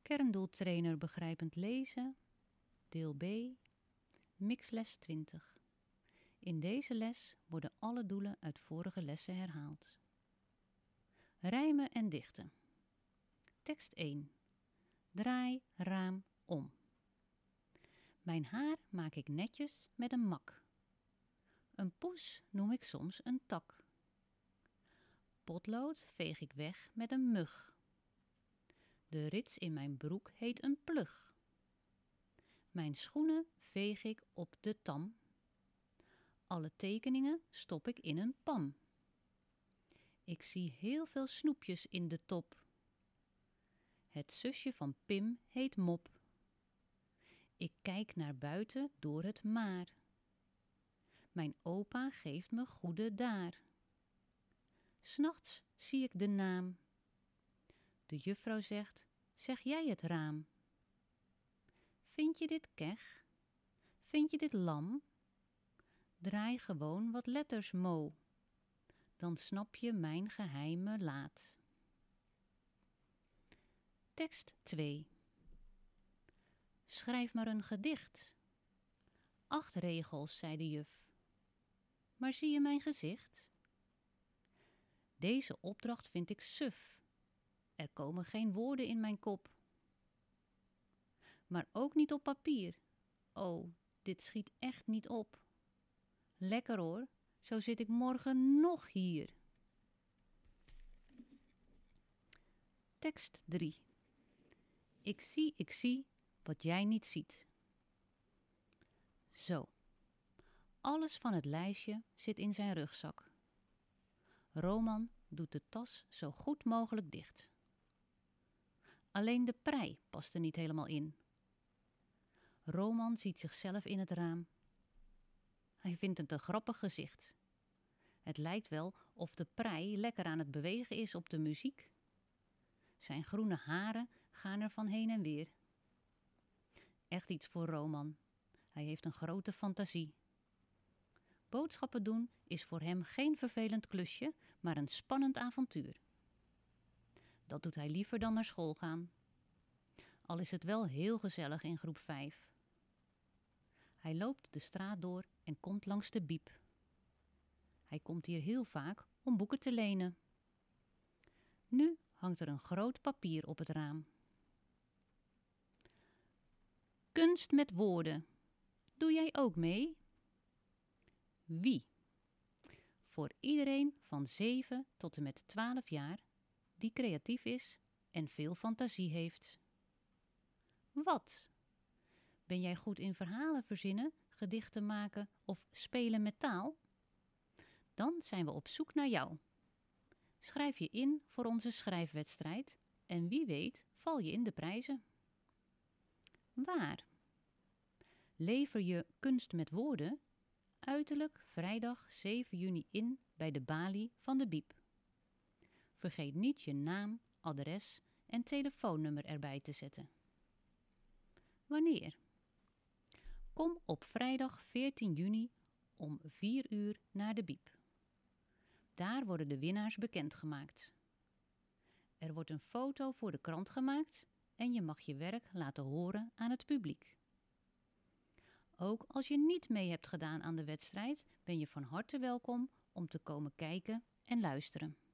Kerndoeltrainer begrijpend lezen, deel B, mixles 20. In deze les worden alle doelen uit vorige lessen herhaald. Rijmen en dichten. Tekst 1. Draai raam om. Mijn haar maak ik netjes met een mak. Een poes noem ik soms een tak. Potlood veeg ik weg met een mug. De rits in mijn broek heet een plug. Mijn schoenen veeg ik op de tam. Alle tekeningen stop ik in een pan. Ik zie heel veel snoepjes in de top. Het zusje van Pim heet Mop. Ik kijk naar buiten door het maar. Mijn opa geeft me goede daar. 'S Nachts zie ik de naam. De juffrouw zegt, zeg jij het raam? Vind je dit keg? Vind je dit lam? Draai gewoon wat letters, Mo. Dan snap je mijn geheime laat. Tekst 2. Schrijf maar een gedicht. 8 regels, zei de juf. Maar zie je mijn gezicht? Deze opdracht vind ik suf. Er komen geen woorden in mijn kop. Maar ook niet op papier. Oh, dit schiet echt niet op. Lekker hoor, zo zit ik morgen nog hier. Tekst 3. Ik zie wat jij niet ziet. Zo. Alles van het lijstje zit in zijn rugzak. Roman doet de tas zo goed mogelijk dicht. Alleen de prei past er niet helemaal in. Roman ziet zichzelf in het raam. Hij vindt het een grappig gezicht. Het lijkt wel of de prei lekker aan het bewegen is op de muziek. Zijn groene haren gaan er van heen en weer. Echt iets voor Roman. Hij heeft een grote fantasie. Boodschappen doen is voor hem geen vervelend klusje, maar een spannend avontuur. Dat doet hij liever dan naar school gaan. Al is het wel heel gezellig in groep 5. Hij loopt de straat door en komt langs de Biep. Hij komt hier heel vaak om boeken te lenen. Nu hangt er een groot papier op het raam. Kunst met woorden. Doe jij ook mee? Wie? Voor iedereen van 7 tot en met 12 jaar die creatief is en veel fantasie heeft. Wat? Ben jij goed in verhalen verzinnen, gedichten maken of spelen met taal? Dan zijn we op zoek naar jou. Schrijf je in voor onze schrijfwedstrijd en wie weet val je in de prijzen. Waar? Lever je kunst met woorden uiterlijk vrijdag 7 juni in bij de balie van de Biep. Vergeet niet je naam, adres en telefoonnummer erbij te zetten. Wanneer? Kom op vrijdag 14 juni om 4 uur naar de Biep. Daar worden de winnaars bekendgemaakt. Er wordt een foto voor de krant gemaakt en je mag je werk laten horen aan het publiek. Ook als je niet mee hebt gedaan aan de wedstrijd, ben je van harte welkom om te komen kijken en luisteren.